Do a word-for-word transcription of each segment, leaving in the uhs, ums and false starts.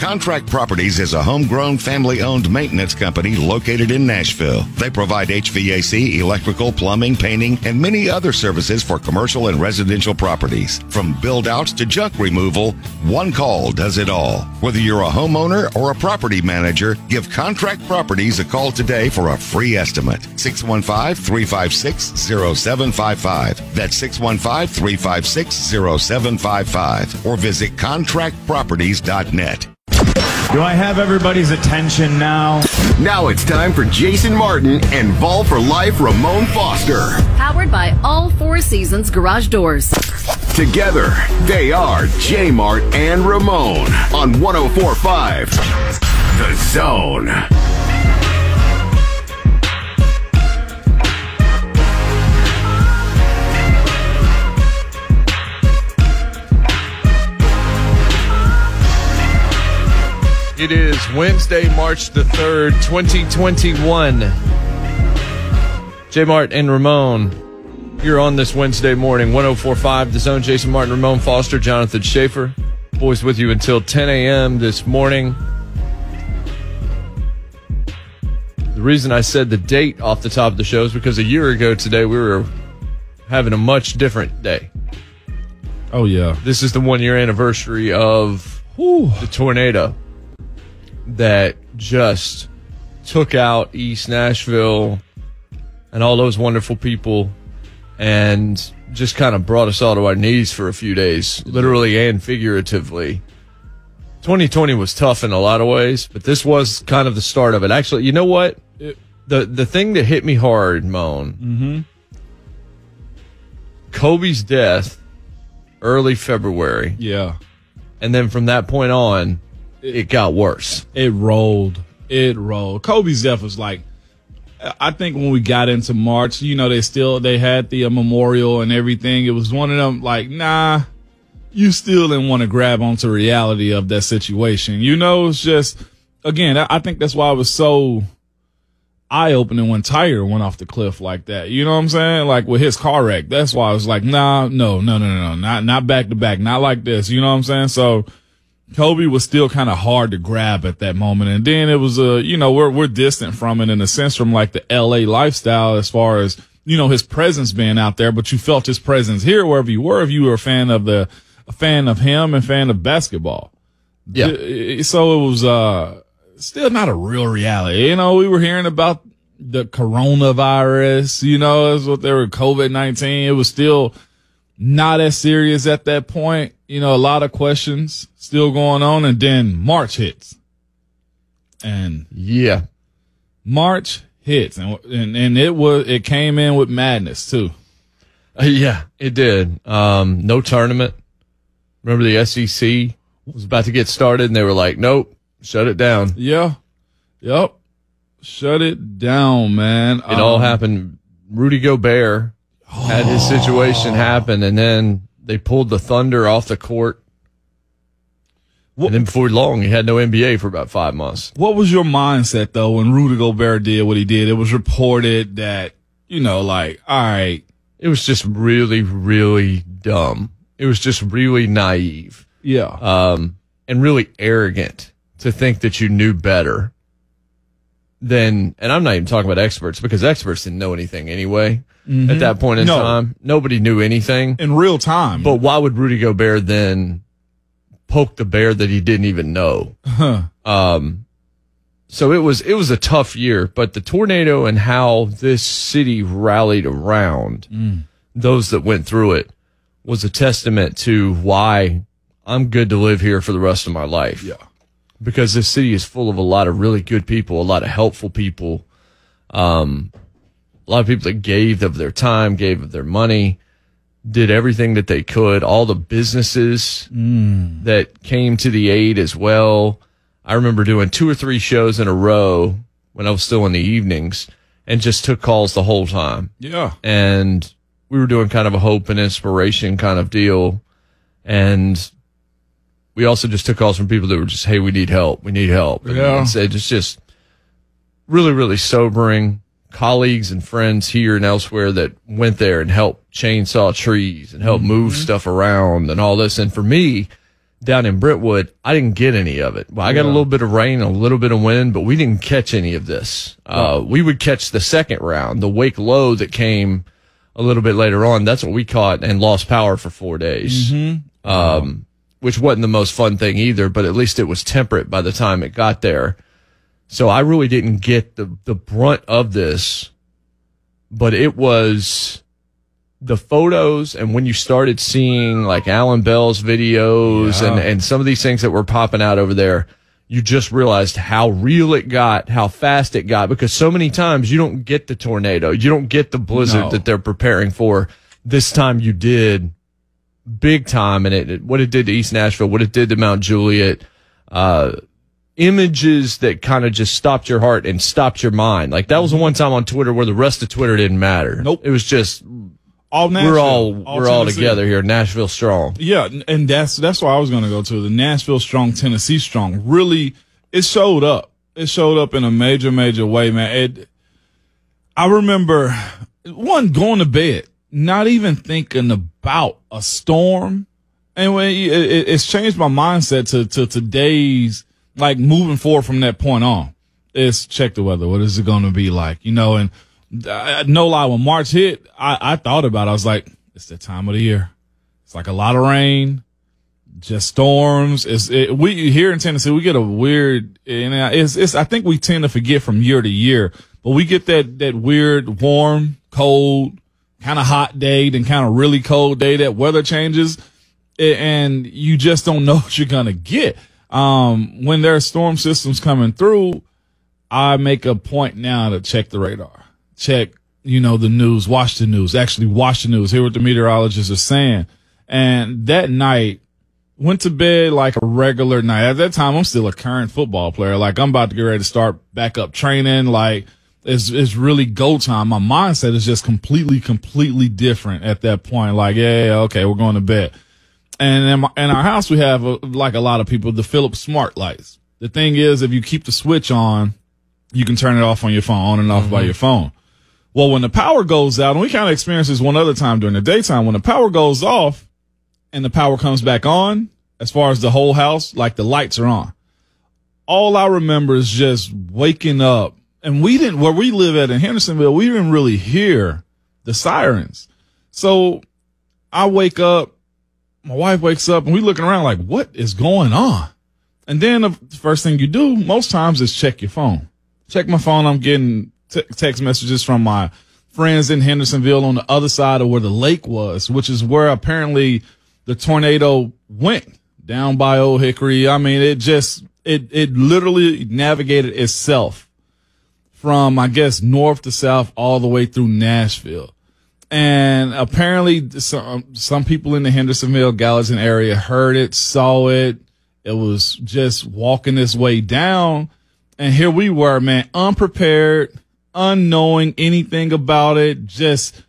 Contract Properties is a homegrown, family-owned maintenance company located in Nashville. They provide H V A C, electrical, plumbing, painting, and many other services for commercial and residential properties. From build-outs to junk removal, one call does it all. Whether you're a homeowner or a property manager, give Contract Properties a call today for a free estimate. six one five, three five six, zero seven five five. That's six one five, three five six, zero seven five five. Or visit contract properties dot net. Do I have everybody's attention now? Now it's time for Jason Martin and Ball for Life Ramon Foster. Powered by All Four Seasons Garage Doors. Together, they are J-Mart and Ramon on one oh four point five The Zone. It is Wednesday, March the third, twenty twenty-one. J. Mart and Ramon, you're on this Wednesday morning, one oh four point five The Zone. Jason Martin, Ramon Foster, Jonathan Schaefer. Boys with you until ten a.m. this morning. The reason I said the date off the top of the show is because a year ago today we were having a much different day. Oh, yeah. This is the one-year anniversary of whew, the tornado that just took out East Nashville and all those wonderful people and just kind of brought us all to our knees for a few days, literally and figuratively. twenty twenty was tough in a lot of ways, but this was kind of the start of it. Actually, you know what? It, the the thing that hit me hard, Moan, mm-hmm. Kobe's death, early February. Yeah. And then from that point on, it got worse. It rolled. It rolled. Kobe's death was like, I think when we got into March, you know, they still, they had the uh, memorial and everything. It was one of them like, nah, you still didn't want to grab onto reality of that situation. You know, it's just, again, I think that's why it was so eye-opening when Tiger went off the cliff like that. You know what I'm saying? Like with his car wreck. That's why I was like, nah, no, no, no, no, no, not, not back to back, not like this. You know what I'm saying? So Kobe was still kind of hard to grab at that moment. And then it was a, uh, you know, we're, we're distant from it in a sense from like the L A lifestyle as far as, you know, his presence being out there, but you felt his presence here wherever you were if you were a fan of the, a fan of him and fan of basketball. Yeah. So it was, uh, still not a real reality. You know, we were hearing about the coronavirus, you know, is what they were, COVID nineteen. It was still not as serious at that point. You know, a lot of questions still going on. And then March hits. And yeah, March hits. And, and, and it was, it came in with madness too. Uh, yeah, it did. Um, no tournament. Remember the S E C was about to get started and they were like, nope, shut it down. Yeah. Yep. Shut it down, man. It um, all happened. Rudy Gobert had his situation happen, and then they pulled the Thunder off the court. What, and then before long, he had no N B A for about five months. What was your mindset, though, when Rudy Gobert did what he did? It was reported that, you know, like, all right. It was just really, really dumb. It was just really naive. Yeah. Um, and really arrogant to think that you knew better than, and I'm not even talking about experts because experts didn't know anything anyway. Mm-hmm. At that point in no. time, nobody knew anything in real time. But why would Rudy Gobert then poke the bear that he didn't even know? Huh. Um, so it was, it was a tough year, but the tornado and how this city rallied around mm. those that went through it was a testament to why I'm good to live here for the rest of my life. Yeah. Because this city is full of a lot of really good people, a lot of helpful people, um, a lot of people that gave of their time, gave of their money, did everything that they could, all the businesses mm. that came to the aid as well. I remember doing two or three shows in a row when I was still in the evenings and just took calls the whole time. Yeah. And we were doing kind of a hope and inspiration kind of deal. And we also just took calls from people that were just, hey, we need help. We need help. And, yeah. and said, it's just really, really sobering. Colleagues and friends here and elsewhere that went there and helped chainsaw trees and helped mm-hmm. move stuff around and all this. And for me, down in Brentwood, I didn't get any of it. Well, I got yeah. a little bit of rain, a little bit of wind, but we didn't catch any of this. Uh, we would catch the second round, the wake low that came a little bit later on. That's what we caught and lost power for four days, mm-hmm. um, which wasn't the most fun thing either, but at least it was temperate by the time it got there. So I really didn't get the, the brunt of this, but it was the photos, and when you started seeing like Alan Bell's videos yeah. and, and some of these things that were popping out over there, you just realized how real it got, how fast it got, because so many times you don't get the tornado, you don't get the blizzard no. that they're preparing for. This time you did big time, and it, it what it did to East Nashville, what it did to Mount Juliet, uh, images that kind of just stopped your heart and stopped your mind. Like that was the one time on Twitter where the rest of Twitter didn't matter. Nope. It was just all Nashville, we're all, all we're all together here. Nashville strong. Yeah, and that's that's why I was going to go to the Nashville strong, Tennessee strong. Really, it showed up. It showed up in a major, major way, man. It. I remember one going to bed, not even thinking about a storm, and when it, it, it's changed my mindset to to today's, like moving forward from that point on. It's check the weather. What is it going to be like? You know, and. Uh, no lie, when March hit, I, I thought about it. I was like, it's that time of the year. It's like a lot of rain, just storms. It's, it, we here in Tennessee, we get a weird, and it's, it's, I think we tend to forget from year to year, but we get that, that weird, warm, cold, kind of hot day, then kind of really cold day, that weather changes, and you just don't know what you're going to get. Um, when there are storm systems coming through, I make a point now to check the radar. Check, you know, the news, watch the news, actually watch the news, hear what the meteorologists are saying. And that night, went to bed like a regular night. At that time, I'm still a current football player. Like, I'm about to get ready to start back up training. Like, it's, it's really go time. My mindset is just completely, completely different at that point. Like, yeah, yeah okay, we're going to bed. And in, my, in our house, we have, a, like a lot of people, the Philips smart lights. The thing is, if you keep the switch on, you can turn it off on your phone, on and off mm-hmm. by your phone. Well, when the power goes out, and we kind of experienced this one other time during the daytime, when the power goes off and the power comes back on, as far as the whole house, like the lights are on. All I remember is just waking up, and we didn't, where we live at in Hendersonville, we didn't really hear the sirens. So I wake up, my wife wakes up, and we looking around like, what is going on? And then the first thing you do most times is check your phone. Check my phone. I'm getting T- text messages from my friends in Hendersonville on the other side of where the lake was, which is where apparently the tornado went, down by Old Hickory. I mean, it just, it, it literally navigated itself from, I guess, north to south all the way through Nashville. And apparently some, some people in the Hendersonville, Gallatin area heard it, saw it. It was just walking its way down. And here we were, man, unprepared, unknowing anything about it. Just,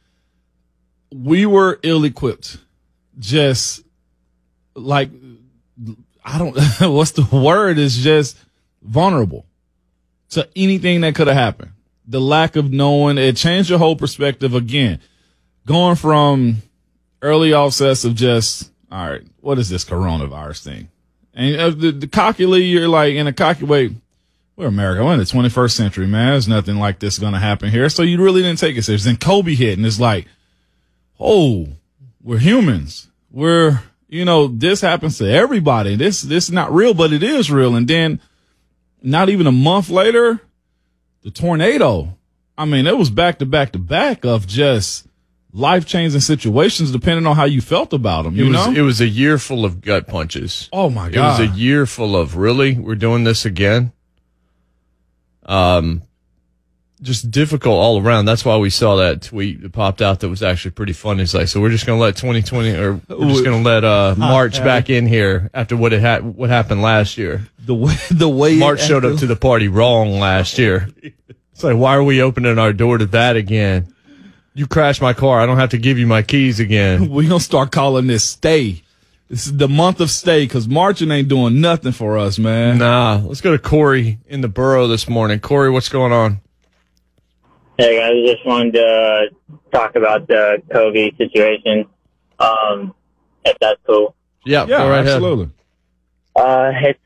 we were ill-equipped. Just like, I don't, what's the word? Is just vulnerable to anything that could have happened. The lack of knowing, it changed your whole perspective again. Going from early offsets of just, all right, what is this coronavirus thing? And uh, the, the cockily, you're like, in a cocky way, we're America. We're in the twenty-first century, man. There's nothing like this going to happen here. So you really didn't take it serious. Then Kobe hit, and it's like, oh, we're humans. We're, you know, this happens to everybody. This, this is not real, but it is real. And then not even a month later, the tornado. I mean, it was back to back to back of just life-changing situations depending on how you felt about them, you it was, know? It was a year full of gut punches. Oh, my God. It was a year full of, really? We're doing this again? Um, just difficult all around. That's why we saw that tweet that popped out that was actually pretty funny. It's like, so we're just going to let twenty twenty, or we're just going to let uh, March back in here after what it ha- what happened last year. The way, the way March showed up to the party wrong last year. It's like, why are we opening our door to that again? You crashed my car. I don't have to give you my keys again. We're going to start calling this stay. This is the month of stay, because Marching ain't doing nothing for us, man. Nah. Let's go to Corey in the borough this morning. Corey, what's going on? Hey, guys. I just wanted to talk about the COVID situation, um, if that's cool. Yeah, yeah go right absolutely. ahead. Uh, it's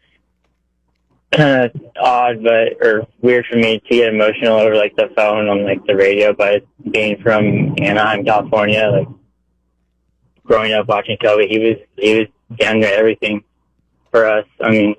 kind of odd, but or weird for me to get emotional over like the phone on like the radio. But being from Anaheim, California, like growing up watching Kobe, he was he was damn near everything for us. I mean,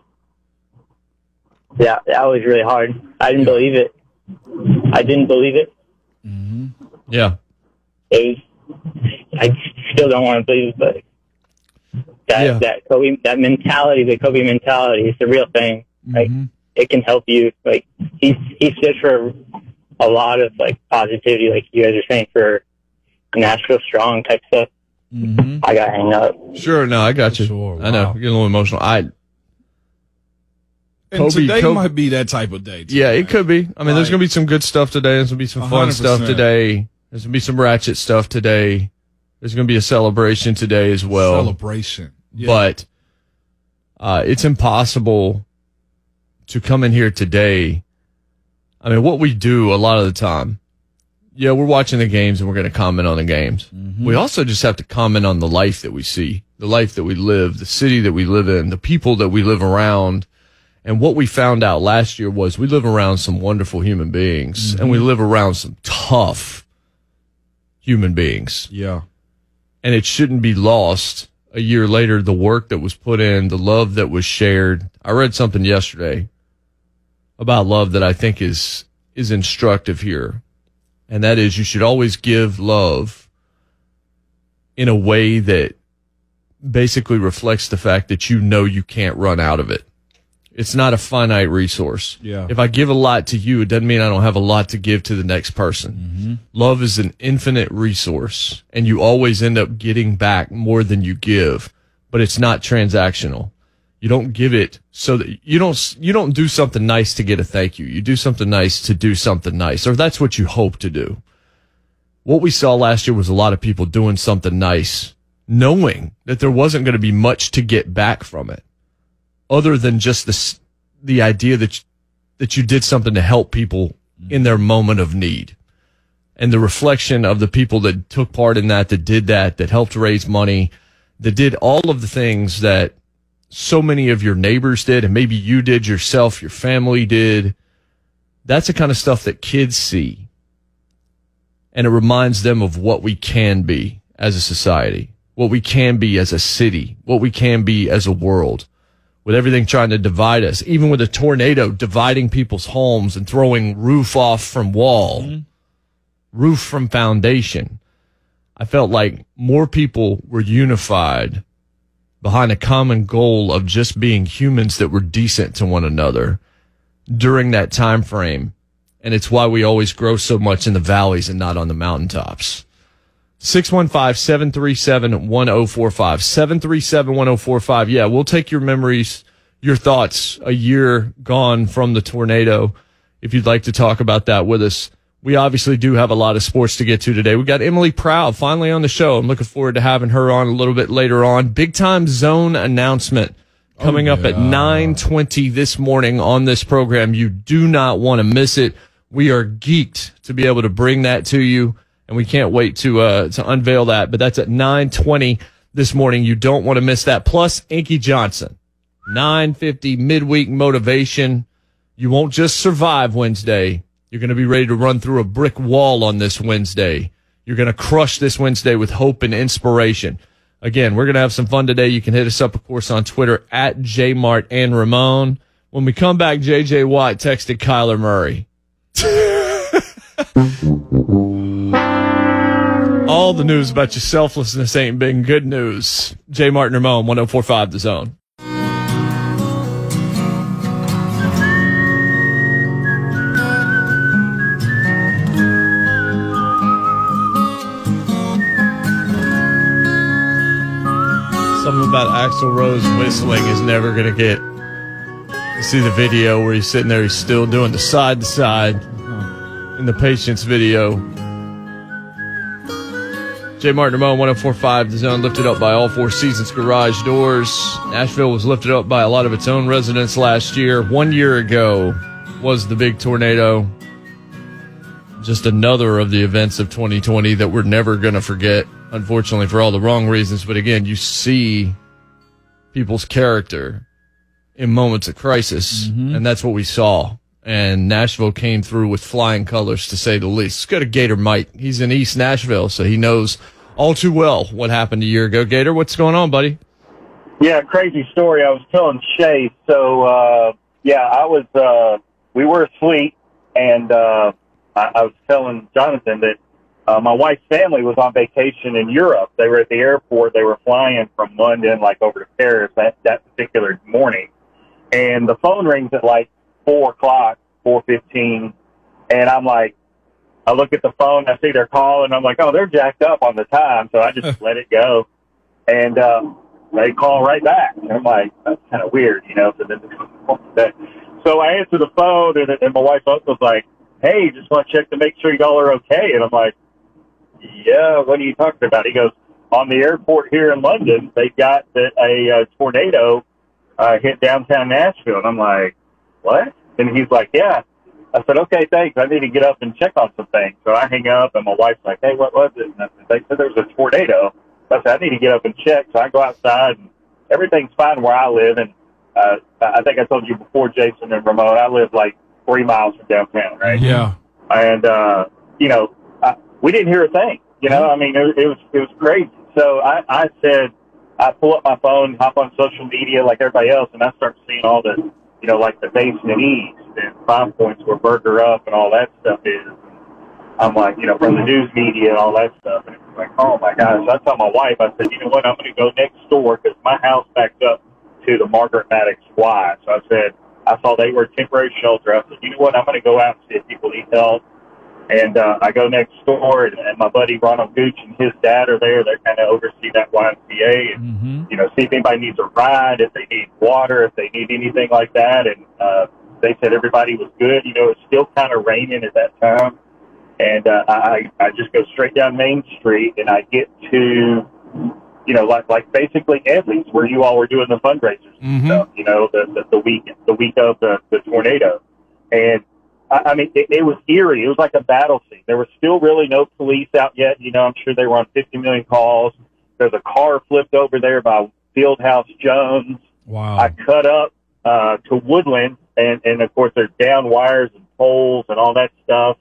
yeah, that was really hard. I didn't believe it. I didn't believe it. Mm-hmm. Yeah. It was, I still don't want to believe it, but that Yeah. that Kobe that mentality, the Kobe mentality, is the real thing. Like Mm-hmm. it can help you. Like he he stood for a lot of like positivity, like you guys are saying, for Nashville strong type stuff. Mm-hmm. I got hang up. Sure, no, I got you. Sure, I know, wow. getting a little emotional. I And Kobe- today Kobe- might be that type of day. Too, yeah, man. it could be. I mean, there's Like- gonna be some good stuff today. There's gonna be some fun one hundred stuff percent. today. There's gonna be some ratchet stuff today. There's gonna be a celebration today as well. Celebration. Yeah. But uh, it's impossible to come in here today. I mean, what we do a lot of the time, yeah, we're watching the games and we're going to comment on the games. Mm-hmm. We also just have to comment on the life that we see, the life that we live, the city that we live in, the people that we live around. And what we found out last year was we live around some wonderful human beings, Mm-hmm. and we live around some tough human beings. yeah. And it shouldn't be lost a year later, the work that was put in, the love that was shared. I read something yesterday about love that I think is is instructive here. And that is, you should always give love in a way that basically reflects the fact that you know you can't run out of it. It's not a finite resource. Yeah. If I give a lot to you, it doesn't mean I don't have a lot to give to the next person. Mm-hmm. Love is an infinite resource, and you always end up getting back more than you give, but it's not transactional. You don't give it so that you don't, you don't do something nice to get a thank you. You do something nice to do something nice, or that's what you hope to do. What we saw last year was a lot of people doing something nice, knowing that there wasn't going to be much to get back from it, other than just the, the idea that, you, that you did something to help people in their moment of need. And the reflection of the people that took part in that, that did that, that helped raise money, that did all of the things that so many of your neighbors did, and maybe you did yourself, your family did. That's the kind of stuff that kids see. And it reminds them of what we can be as a society, what we can be as a city, what we can be as a world, with everything trying to divide us, even with a tornado dividing people's homes and throwing roof off from wall, mm-hmm. roof from foundation. I felt like more people were unified behind a common goal of just being humans that were decent to one another during that time frame. And it's why we always grow so much in the valleys and not on the mountaintops. six one five, seven three seven, one oh four five. seven three seven, one oh four five. Yeah, we'll take your memories, your thoughts a year gone from the tornado. If you'd like to talk about that with us. We obviously do have a lot of sports to get to today. We got Emily Proud finally on the show. I'm looking forward to having her on a little bit later on. Big time zone announcement coming oh, up yeah. at nine twenty this morning on this program. You do not want to miss it. We are geeked to be able to bring that to you, and we can't wait to uh, to unveil that. But that's at nine twenty this morning. You don't want to miss that. Plus, Inky Johnson, nine fifty midweek motivation. You won't just survive Wednesday. You're going to be ready to run through a brick wall on this Wednesday. You're going to crush this Wednesday with hope and inspiration. Again, we're going to have some fun today. You can hit us up, of course, on Twitter at J Mart and Ramon. When we come back, J J Watt texted Kyler Murray. All the news about your selflessness ain't been good news. J Mart and Ramon, one oh four five The Zone. Something about Axl Rose whistling is never going to get. You see the video where he's sitting there, he's still doing the side to side in the Patience video. J. Martin Ramon, one oh four five The Zone, lifted up by All Four Seasons Garage Doors. Nashville was lifted up by a lot of its own residents last year. One year ago was the big tornado. Just another of the events of twenty twenty that we're never going to forget, unfortunately, for all the wrong reasons. But again, you see people's character in moments of crisis, Mm-hmm. and that's what we saw. And Nashville came through with flying colors, to say the least. Let's go to Gator Mike. He's in East Nashville, so he knows all too well what happened a year ago. Gator, what's going on, buddy? Yeah, crazy story. I was telling Shay. So, uh, yeah, I was, uh, we were asleep, and uh, I, I was telling Jonathan that uh, my wife's family was on vacation in Europe. They were at the airport. They were flying from London, like, over to Paris that, that particular morning. And the phone rings at, like, four o'clock, four fifteen, and I'm like, I look at the phone, I see their call, and I'm like, oh, they're jacked up on the time, so I just let it go. And uh, they call right back. And I'm like, that's kind of weird, you know. So, then, so I answer the phone, and, and my wife's uncle's like, hey, just want to check to make sure y'all are okay. And I'm like, yeah, what are you talking about? He goes, on the airport here in London, they got that a, a tornado uh, hit downtown Nashville. And I'm like, what? And he's like, yeah. I said, okay, thanks. I need to get up and check on some things. So I hang up, and my wife's like, hey, what was it? And I said, they said there was a tornado. So I said, I need to get up and check. So I go outside, and everything's fine where I live. And uh, I think I told you before, Jason and Ramon, I live like three miles from downtown, right? Yeah. And, uh, you know, I, we didn't hear a thing. You know, I mean, it, it was it was crazy. So I, I said, I pull up my phone, hop on social media like everybody else, and I start seeing all the, you know, like the Basement East and Five Points where Burger Up and all that stuff is. I'm like, you know, from the news media and all that stuff. And it's like, oh, my gosh. I told my wife, I said, you know what, I'm going to go next door because my house backs up to the Margaret Maddox Y. So I said, I saw they were a temporary shelter. I said, you know what, I'm going to go out and see if people need help. And uh, I go next door, and, and my buddy Ronald Gooch and his dad are there. They kind of oversee that Y M C A and, Mm-hmm. you know, see if anybody needs a ride, if they need water, if they need anything like that. And uh, they said everybody was good. You know, it's still kind of raining at that time. And uh, I, I just go straight down Main Street, and I get to, you know, like like basically Edley's, where you all were doing the fundraisers and Mhm. stuff, you know, the, the, the week the week of the, the tornado. And I mean, it, it was eerie. It was like a battle scene. There was still really no police out yet. You know, I'm sure they were on fifty million calls. There's a car flipped over there by Fieldhouse Jones. Wow. I cut up uh, to Woodland, and, and, of course, there's down wires and poles and all that stuff.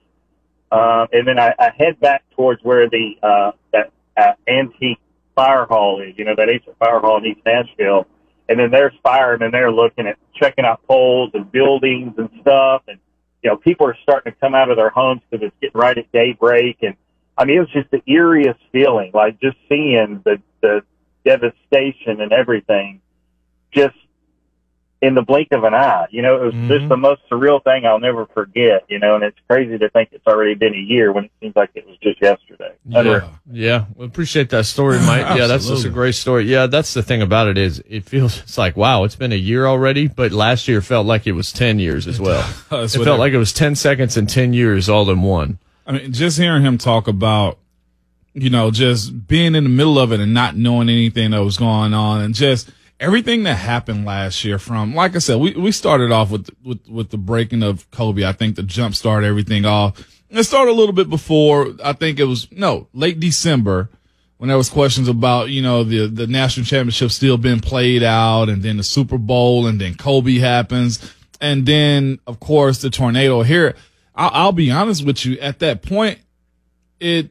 Uh, and then I, I head back towards where the uh, that uh, antique fire hall is, you know, that ancient fire hall in East Nashville. And then there's firemen there looking at, checking out poles and buildings and stuff. And, you know, people are starting to come out of their homes because it's getting right at daybreak. And, I mean, it was just the eeriest feeling, like just seeing the, the devastation and everything just in the blink of an eye. You know, it was Mhm. just the most surreal thing I'll never forget, you know, and it's crazy to think it's already been a year when it seems like it was just yesterday. Yeah. Yeah, we appreciate that story, Mike. Yeah, that's just a Absolutely. great story. Yeah, that's the thing about it is it feels it's like, wow, it's been a year already, but last year felt like it was ten years as well. That's It what felt it- like it was ten seconds and ten years all in one. I mean, just hearing him talk about, you know, just being in the middle of it and not knowing anything that was going on, and just everything that happened last year. From, like I said, we, we started off with, with, with the breaking of Kobe. I think the jump started everything off. It started a little bit before. I think it was, no, late December, when there was questions about, you know, the, the national championship still being played out, and then the Super Bowl, and then Kobe happens. And then, of course, the tornado here. I'll, I'll be honest with you. At that point, it,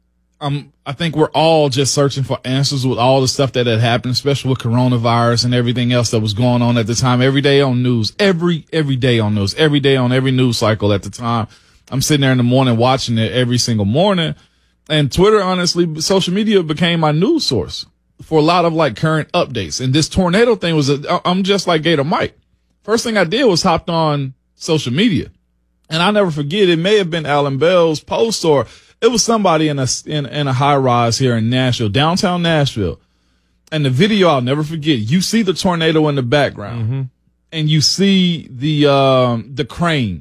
um, I think we're all just searching for answers with all the stuff that had happened, especially with coronavirus and everything else that was going on at the time. Every day on news, every, every day on news, every day on every news cycle at the time. I'm sitting there in the morning watching it every single morning. And Twitter, honestly, social media became my news source for a lot of like current updates. And this tornado thing was, a, I'm just like Gator Mike. First thing I did was hopped on social media. And I'll never forget, it may have been Alan Bell's post, or it was somebody in a, in, in a high rise here in Nashville, downtown Nashville. And the video, I'll never forget. You see the tornado in the background, Mm-hmm. and you see the, um, the crane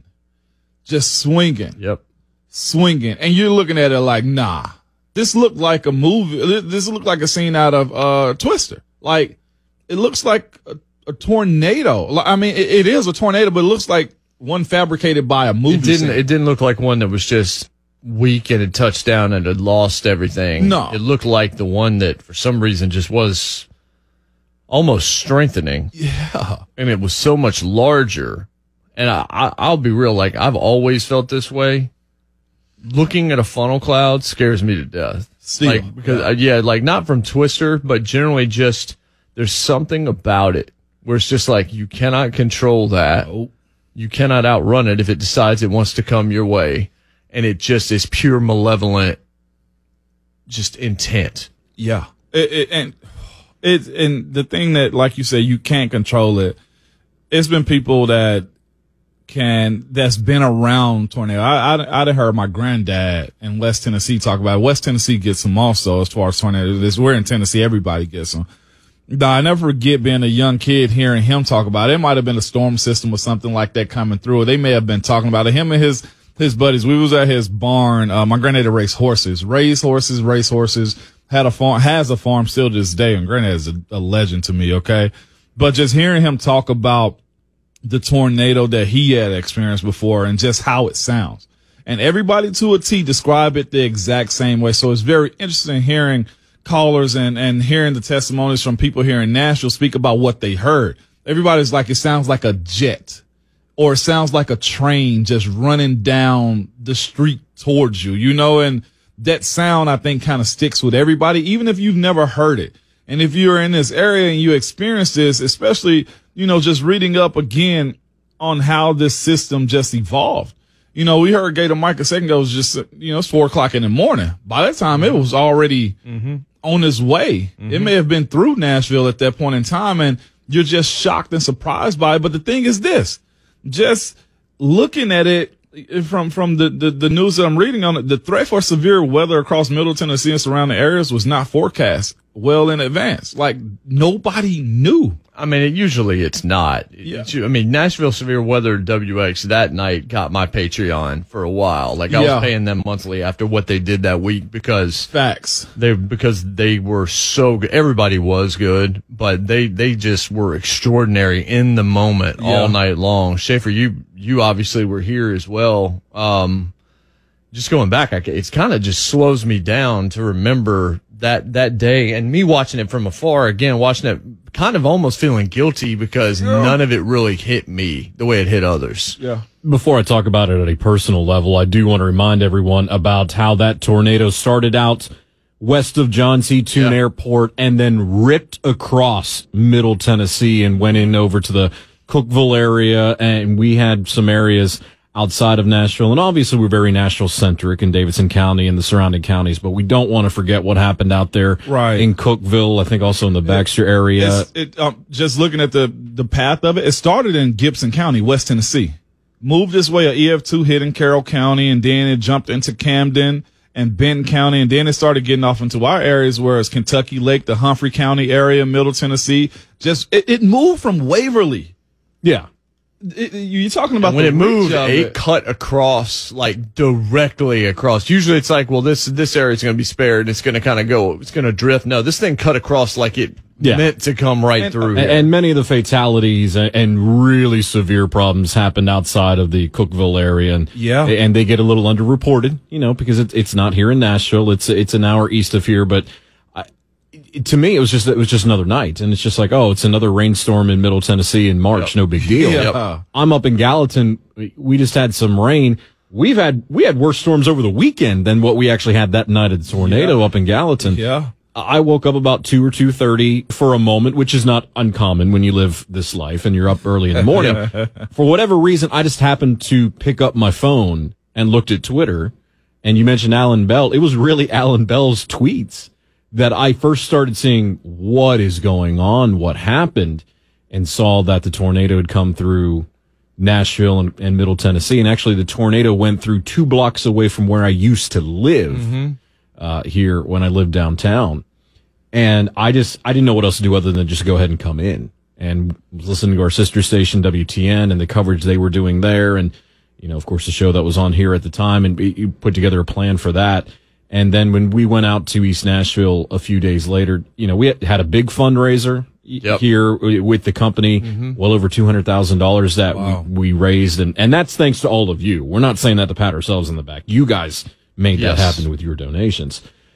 just swinging, Yep. swinging. And you're looking at it like, nah, this looked like a movie. This looked like a scene out of, uh, Twister. Like, it looks like a, a tornado. I mean, it, it is a tornado, but it looks like one fabricated by a movie. It didn't. scene. It didn't look like one that was just weak and had touched down and had lost everything. No. It looked like the one that for some reason just was almost strengthening. Yeah. And it was so much larger. And I, I, I'll be real, like, I've always felt this way. Looking at a funnel cloud scares me to death. Still, like, because, yeah. uh, yeah, like, not from Twister, but generally just, there's something about it where it's just like, you cannot control that. Nope. You cannot outrun it if it decides it wants to come your way. And it just is pure malevolent, just intent. Yeah. It, it, and it, and the thing that, like you said, you can't control it. It's been people that can, that's been around tornado. I, I, I'd heard my granddad in West Tennessee talk about it. West Tennessee gets them also as far as tornadoes. We're in Tennessee. Everybody gets them. Now, I never forget being a young kid hearing him talk about it. It might have been a storm system or something like that coming through. They may have been talking about it. Him and his, his buddies, we was at his barn. Uh, my granddad raced horses, raised horses, race horses, had a farm, has a farm still to this day. And granddad is a, a legend to me. Okay. But just hearing him talk about the tornado that he had experienced before and just how it sounds, and everybody to a T describe it the exact same way. So it's very interesting hearing callers and, and hearing the testimonies from people here in Nashville speak about what they heard. Everybody's like, it sounds like a jet or it sounds like a train just running down the street towards you, you know, and that sound I think kind of sticks with everybody, even if you've never heard it. And if you're in this area and you experience this, especially, you know, just reading up again on how this system just evolved. You know, we heard Gator Mike a second ago, it was just, you know, it's four o'clock in the morning. By that time, it was already mm-hmm. on its way. Mm-hmm. It may have been through Nashville at that point in time, and you're just shocked and surprised by it. But the thing is this, just looking at it from, from the, the, the news that I'm reading on it, the threat for severe weather across Middle Tennessee and surrounding areas was not forecast well in advance. Like nobody knew. I mean, it, usually it's not. Yeah. It's, I mean, Nashville Severe Weather W X that night got my Patreon for a while. Like I yeah. was paying them monthly after what they did that week because facts. They because they were so good. Everybody was good, but they they just were extraordinary in the moment yeah. all night long. Schaefer, you you obviously were here as well. Um, just going back, I, it's kind of just slows me down to remember that that day and me watching it from afar again, watching it kind of almost feeling guilty because yeah. none of it really hit me the way it hit others. Yeah. Before I talk about it at a personal level, I do want to remind everyone about how that tornado started out west of John C. Toon yeah. Airport and then ripped across Middle Tennessee and went in over to the Cookeville area, and we had some areas outside of Nashville, and obviously we're very Nashville-centric in Davidson County and the surrounding counties, but we don't want to forget what happened out there right. in Cookeville, I think also in the Baxter area. It, um, just looking at the, the path of it, it started in Gibson County, West Tennessee. Moved this way, a E F two hit in Carroll County, and then it jumped into Camden and Benton County, and then it started getting off into our areas where it's Kentucky Lake, the Humphrey County area, Middle Tennessee. Just it, it moved from Waverly. Yeah. It, you're talking about and when the it moved, it, it cut across, like directly across. Usually it's like, well, this this area is going to be spared and it's going to kind of go, it's going to drift. No, this thing cut across like it yeah. meant to come right and, through. And, and many of the fatalities and really severe problems happened outside of the Cookeville area, and yeah, and they get a little underreported, you know, because it's it's not here in Nashville. It's it's an hour east of here, but. To me, it was just it was just another night, and it's just like, oh, it's another rainstorm in Middle Tennessee in March, yep. no big deal. Yep. I'm up in Gallatin. We just had some rain. We've had we had worse storms over the weekend than what we actually had that night of the tornado yeah. up in Gallatin. Yeah, I woke up about two or two thirty for a moment, which is not uncommon when you live this life and you're up early in the morning. For whatever reason, I just happened to pick up my phone and looked at Twitter, and you mentioned Alan Bell. It was really Alan Bell's tweets that I first started seeing what is going on, what happened, and saw that the tornado had come through Nashville and, and Middle Tennessee. And actually the tornado went through two blocks away from where I used to live, mm-hmm. uh, here when I lived downtown. And I just, I didn't know what else to do other than just go ahead and come in and listening to our sister station, W T N, and the coverage they were doing there. And, you know, of course the show that was on here at the time, and you put together a plan for that. And then when we went out to East Nashville a few days later, you know, we had a big fundraiser yep. here with the company, mm-hmm. well over two hundred thousand dollars that wow. we, we raised. And, and that's thanks to all of you. We're not saying that to pat ourselves in the back. You guys made yes. that happen with your donations.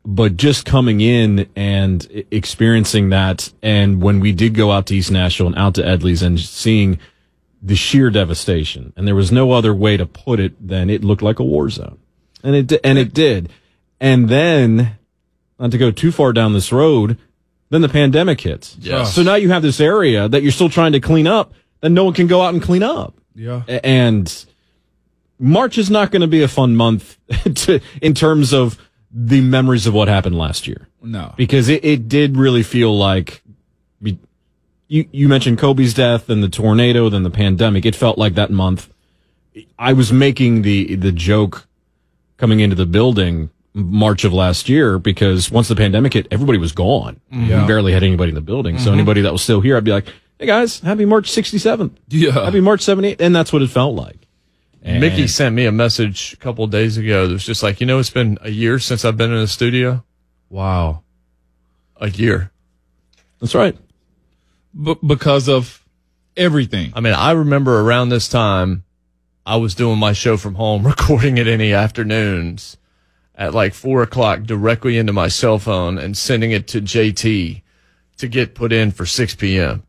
but just coming in and experiencing that, and when we did go out to East Nashville and out to Edley's and seeing the sheer devastation, and there was no other way to put it than it looked like a war zone, and it and it did. And then, not to go too far down this road, then the pandemic hits. Yes. So now you have this area that you're still trying to clean up that no one can go out and clean up. Yeah. And March is not going to be a fun month to, in terms of the memories of what happened last year. No. Because it, it did really feel like, you, you mentioned Kobe's death and the tornado, then the pandemic. It felt like that month. I was making the, the joke coming into the building March of last year, because once the pandemic hit, everybody was gone. Yeah. We barely had anybody in the building. Mm-hmm. So anybody that was still here, I'd be like, hey guys, happy March sixty-seventh. Yeah. Happy March seventy-eighth. And that's what it felt like. And Mickey sent me a message a couple of days ago that was just like, you know, it's been a year since I've been in the studio. Wow. A year. That's right. B- because of everything. I mean, I remember around this time, I was doing my show from home, recording it in the afternoons at like four o'clock directly into my cell phone and sending it to J T to get put in for six p.m.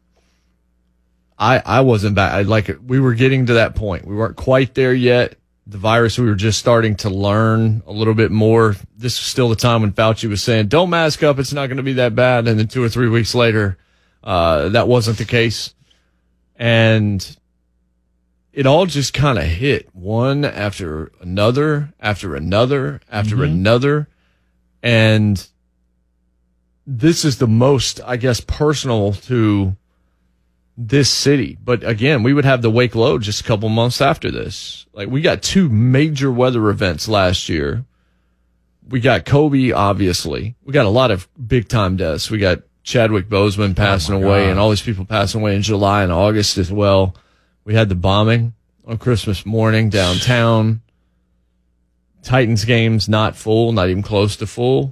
I, I wasn't back. I like it. We were getting to that point. We weren't quite there yet. The virus, we were just starting to learn a little bit more. This was still the time when Fauci was saying, don't mask up. It's not going to be that bad. And then two or three weeks later, uh, that wasn't the case. And it all just kind of hit one after another, after another, after mm-hmm. another. And this is the most, I guess, personal to this city. But again, we would have the Wake Low just a couple months after this. Like, we got two major weather events last year. We got Kobe, obviously. We got a lot of big time deaths. We got Chadwick Boseman passing oh away God. and all these people passing away in July and August as well. We had the bombing on Christmas morning downtown. Titans games not full, not even close to full.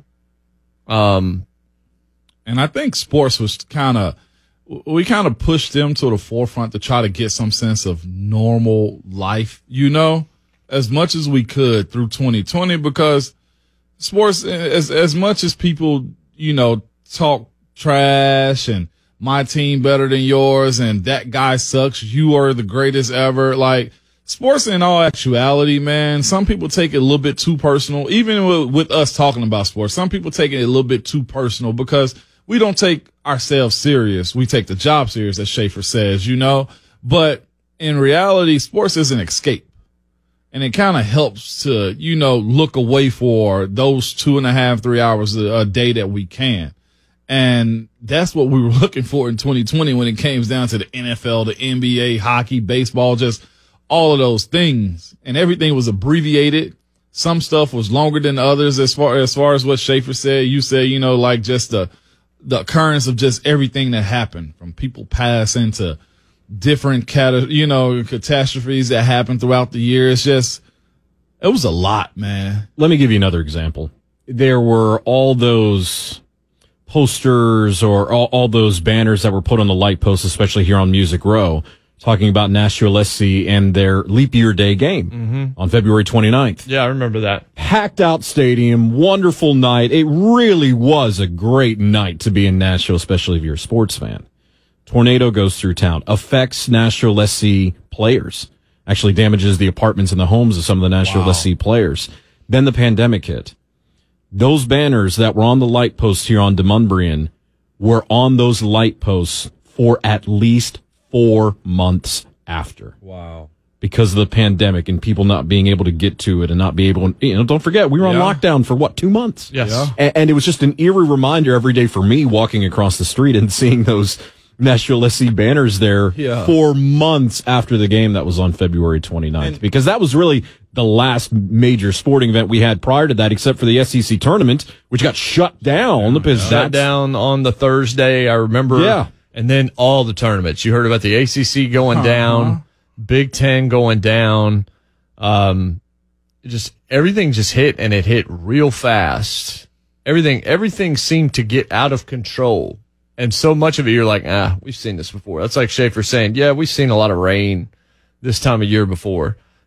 Um, and I think sports was kind of, we kind of pushed them to the forefront to try to get some sense of normal life, you know, as much as we could through twenty twenty, because sports, as, as much as people, you know, talk trash and my team better than yours and that guy sucks, you are the greatest ever. Like, sports in all actuality, man, some people take it a little bit too personal. Even with, with us talking about sports, some people take it a little bit too personal because we don't take ourselves serious. We take the job serious, as Schaefer says, you know, but in reality, sports is an escape. And it kind of helps to, you know, look away for those two and a half, three hours a, a day that we can. And that's what we were looking for in twenty twenty when it came down to the N F L, the N B A, hockey, baseball, just all of those things. And everything was abbreviated. Some stuff was longer than others as far as far as what Schaefer said. You said, you know, like just the the occurrence of just everything that happened, from people passing to different cat, you know, catastrophes that happened throughout the year. It's just, it was a lot, man. Let me give you another example. There were all those posters or all, all those banners that were put on the light posts, especially here on Music Row, talking about Nashville S C and their leap year day game mm-hmm. on February twenty-ninth. Yeah, I remember that. Packed out stadium, wonderful night. It really was a great night to be in Nashville, especially if you're a sports fan. Tornado goes through town, affects Nashville S C players, actually damages the apartments and the homes of some of the Nashville wow. S C players. Then the pandemic hit. Those banners that were on the light posts here on Demonbreun were on those light posts for at least four months after. Wow. Because of the pandemic and people not being able to get to it and not be able to, you know, don't forget, we were on yeah. lockdown for what, two months? Yes. Yeah. And, and it was just an eerie reminder every day for me walking across the street and seeing those Nashville S C banners there yeah. for months after the game that was on February twenty-ninth. And because that was really the last major sporting event we had prior to that, except for the S E C tournament, which got shut down. Yeah. Because shut down on the Thursday, I remember. Yeah. And then all the tournaments. You heard about the A C C going uh-huh. down, Big Ten going down. Um, just everything just hit, and it hit real fast. Everything, everything seemed to get out of control. And so much of it, you're like, ah, we've seen this before. That's like Schaefer saying, yeah, we've seen a lot of rain this time of year before.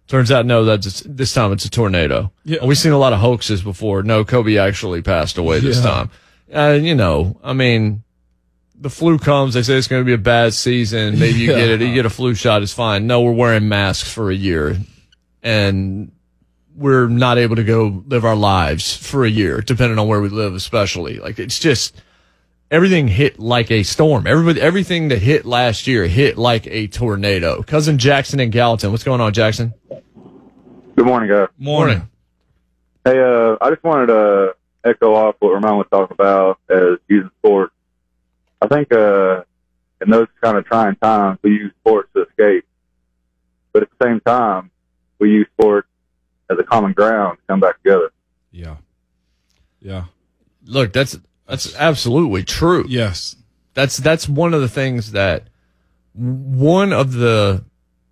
Turns out, no, that's this time it's a tornado. Yeah. We've seen a lot of hoaxes before. No, Kobe actually passed away this Yeah. time. Uh, you know, I mean, the flu comes. They say it's going to be a bad season. Maybe you Yeah. get it. You get a flu shot. It's fine. No, we're wearing masks for a year, and we're not able to go live our lives for a year, depending on where we live, especially. Like, it's just everything hit like a storm. Everybody, everything that hit last year hit like a tornado. Cousin Jackson in Gallatin. What's going on, Jackson? Good morning, guys. Morning. Hey, uh, I just wanted to echo off what Ramon was talking about as using sports. I think uh, in those kind of trying times, we use sports to escape. But at the same time, we use sports as a common ground to come back together. Yeah. Yeah. Look, that's that's absolutely true. Yes. That's that's one of the things that one of the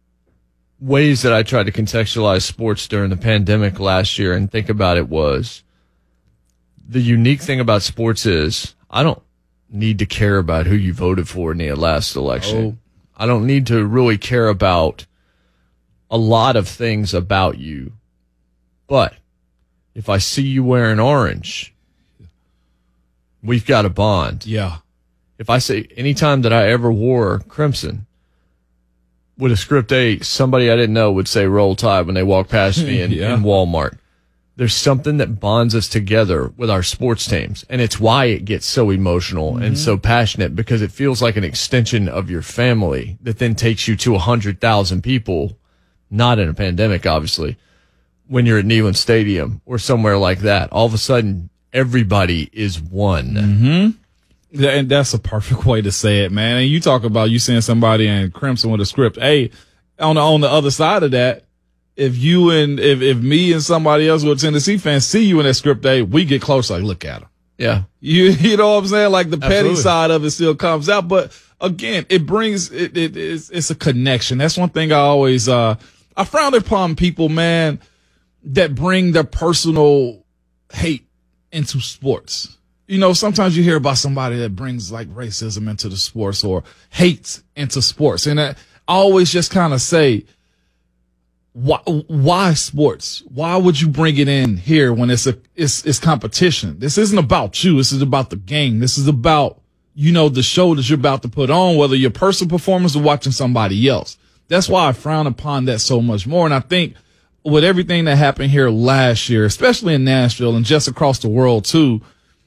ways that I tried to contextualize sports during the pandemic last year and think about it was the unique thing about sports is I don't need to care about who you voted for in the last election. Oh. I don't need to really care about a lot of things about you. But if I see you wearing orange, we've got a bond. Yeah. If I say anytime that I ever wore crimson with a script A, somebody I didn't know would say Roll Tide when they walk past me in, Yeah. in Walmart. There's something that bonds us together with our sports teams. And it's why it gets so emotional Mm-hmm. and so passionate, because it feels like an extension of your family that then takes you to one hundred thousand people, not in a pandemic, obviously, when you're at Neyland Stadium or somewhere like that. All of a sudden, everybody is one. Mm-hmm. Yeah, and that's a perfect way to say it, man. And you talk about you seeing somebody in crimson with a script. Hey, on the, on the other side of that, if you and if, if me and somebody else with Tennessee fans see you in that script A, we get close. Like, look at him. Yeah. You you know what I'm saying? Like the petty Absolutely. side of it still comes out, but again, it brings it, it it's, it's a connection. That's one thing I always uh I frown upon people, man, that bring their personal hate into sports. You know, sometimes you hear about somebody that brings like racism into the sports or hate into sports, and I always just kind of say, Why, why sports? Why would you bring it in here when it's a it's it's competition? This isn't about you. This is about the game. This is about, you know, the show that you're about to put on, whether your personal performance or watching somebody else. That's why I frown upon that so much more. And I think with everything that happened here last year, especially in Nashville and just across the world too,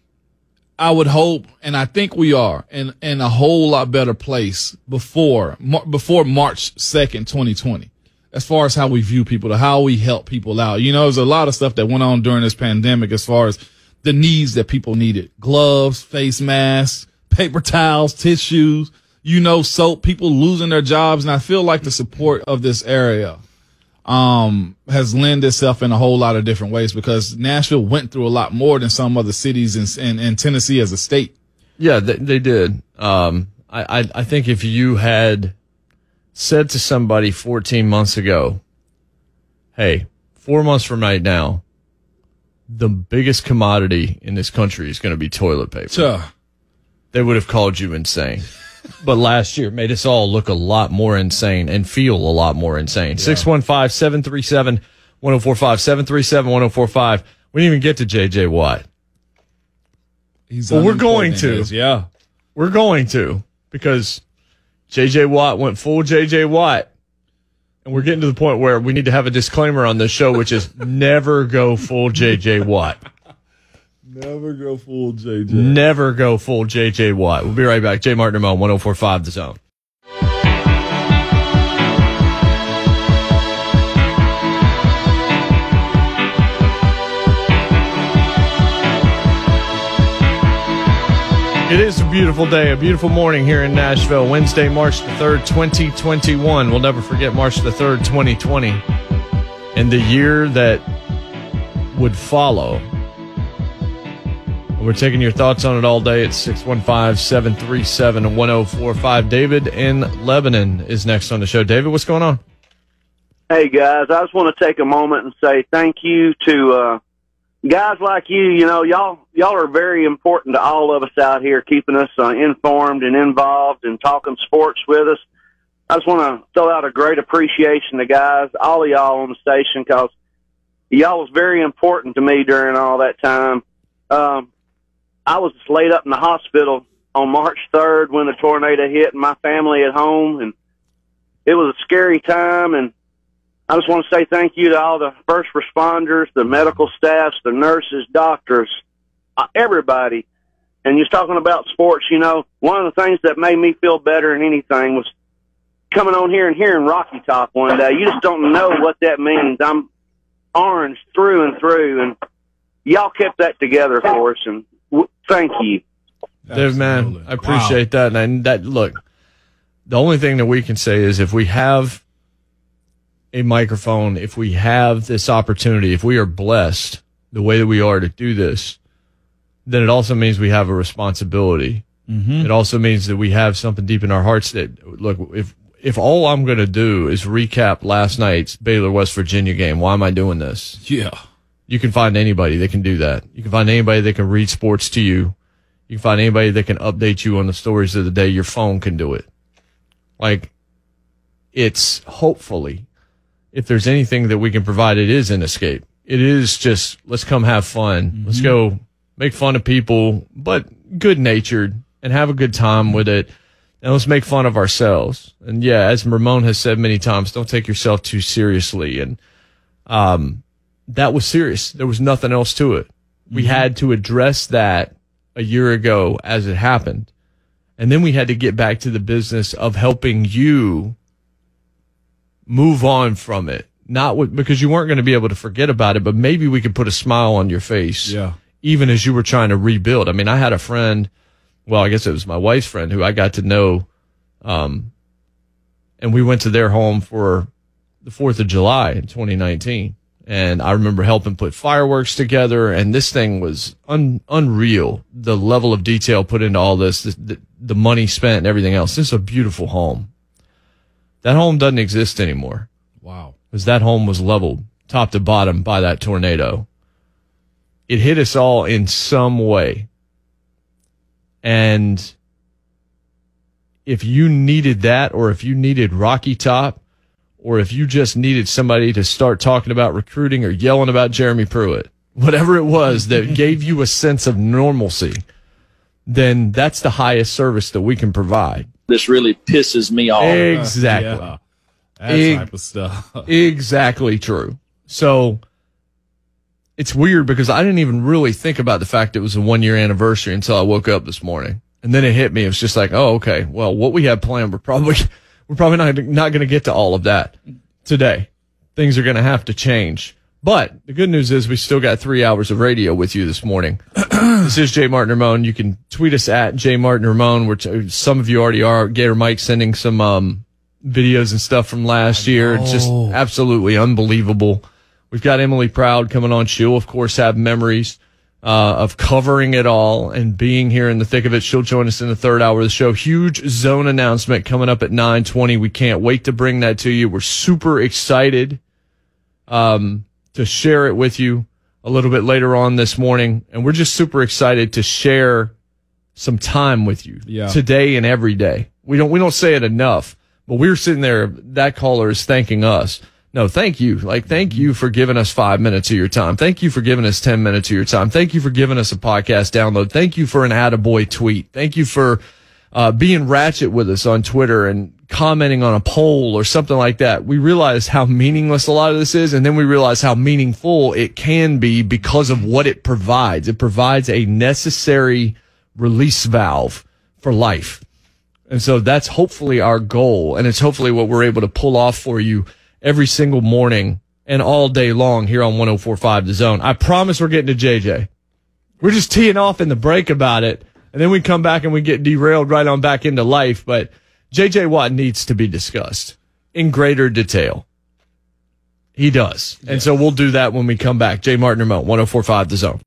I would hope, and I think we are in in a whole lot better place before before March second, twenty twenty. As far as how we view people, to how we help people out. You know, there's a lot of stuff that went on during this pandemic as far as the needs that people needed. Gloves, face masks, paper towels, tissues, you know, soap, people losing their jobs. And I feel like the support of this area um has lent itself in a whole lot of different ways, because Nashville went through a lot more than some other cities in, in, in Tennessee as a state. Yeah, they, they did. Um, I, I, I think if you had said to somebody fourteen months ago, hey, four months from right now, the biggest commodity in this country is going to be toilet paper, Sure. they would have called you insane. But last year made us all look a lot more insane and feel a lot more insane. six one five, seven three seven, one oh four five, seven three seven, one oh four five. We didn't even get to J J Watt. He's Well, we're going unimportant in to. this, yeah. We're going to, because J J Watt went full J J Watt. And we're getting to the point where we need to have a disclaimer on this show, which is never go full J J Watt. Never go full J J. Never go full J J Watt. We'll be right back. Jay Martin Ramon, one oh four five The Zone. It is a beautiful day, a beautiful morning here in Nashville. Wednesday, March the third, twenty twenty-one. We'll never forget March the third, twenty twenty. And the year that would follow. We're taking your thoughts on it all day at six one five, seven three seven, one oh four five. David in Lebanon is next on the show. David, what's going on? Hey, guys, I just want to take a moment and say thank you to uh, guys like you. You know, y'all y'all are very important to all of us out here, keeping us uh, informed and involved and talking sports with us. I just want to throw out a great appreciation to guys, all of y'all on the station, because y'all was very important to me during all that time. Um, I was laid up in the hospital on March third when the tornado hit, and my family at home, and it was a scary time. And I just want to say thank you to all the first responders, the medical staffs, the nurses, doctors, uh, everybody. And you're talking about sports, you know, one of the things that made me feel better than anything was coming on here and hearing Rocky talk one day. You just don't know what that means. I'm orange through and through, and y'all kept that together for us, and w- thank you. Dave, man, I appreciate wow. that. And that, look, the only thing that we can say is if we have a microphone, if we have this opportunity, if we are blessed the way that we are to do this, then it also means we have a responsibility. Mm-hmm. It also means that we have something deep in our hearts that, look, if if all I'm going to do is recap last night's Baylor-West Virginia game, why am I doing this? Yeah. You can find anybody that can do that. You can find anybody that can read sports to you. You can find anybody that can update you on the stories of the day. Your phone can do it. Like, it's hopefully, if there's anything that we can provide, it is an escape. It is just, let's come have fun. Mm-hmm. Let's go make fun of people, but good-natured, and have a good time with it. And let's make fun of ourselves. And yeah, as Ramon has said many times, don't take yourself too seriously. And um, that was serious. There was nothing else to it. Mm-hmm. We had to address that a year ago as it happened. And then we had to get back to the business of helping you move on from it. Not with, because you weren't going to be able to forget about it, but maybe we could put a smile on your face. Yeah. Even as you were trying to rebuild. I mean, I had a friend, well, I guess it was my wife's friend who I got to know, um, and we went to their home for the fourth of July in twenty nineteen. And I remember helping put fireworks together, and this thing was un- unreal. The level of detail put into all this, the, the, the money spent and everything else. This is a beautiful home. That home doesn't exist anymore. Wow. Because that home was leveled top to bottom by that tornado. It hit us all in some way. And if you needed that, or if you needed Rocky Top, or if you just needed somebody to start talking about recruiting or yelling about Jeremy Pruitt, whatever it was that gave you a sense of normalcy, then that's the highest service that we can provide. This really pisses me off. Exactly. Yeah. That e- type of stuff. Exactly true. So it's weird because I didn't even really think about the fact it was a one-year anniversary until I woke up this morning. And then it hit me. It was just like, oh, okay, well, what we had planned, we're probably we're probably not, not going to get to all of that today. Things are going to have to change. But the good news is we still got three hours of radio with you this morning. This is Jay Martin Ramon. You can tweet us at Jay Martin Ramon, which some of you already are. Gator Mike sending some um, videos and stuff from last year. It's just absolutely unbelievable. We've got Emily Proud coming on. She'll, of course, have memories uh, of covering it all and being here in the thick of it. She'll join us in the third hour of the show. Huge zone announcement coming up at nine twenty. We can't wait to bring that to you. We're super excited um, to share it with you a little bit later on this morning. And we're just super excited to share some time with you yeah. today and every day. We don't, we don't say it enough, but we were sitting there. That caller is thanking us. No, thank you. Like, thank you for giving us five minutes of your time. Thank you for giving us ten minutes of your time. Thank you for giving us a podcast download. Thank you for an attaboy tweet. Thank you for uh, being ratchet with us on Twitter and commenting on a poll or something like that. We realize how meaningless a lot of this is, and then we realize how meaningful it can be because of what it provides. It provides a necessary release valve for life. And so that's hopefully our goal, and it's hopefully what we're able to pull off for you every single morning and all day long here on one oh four point five The Zone. I promise we're getting to J J. We're just teeing off in the break about it, and then we come back and we get derailed right on back into life. But J J Watt needs to be discussed in greater detail. He does. Yes. And so we'll do that when we come back. Jay Martin Ramon, one oh four point five The Zone.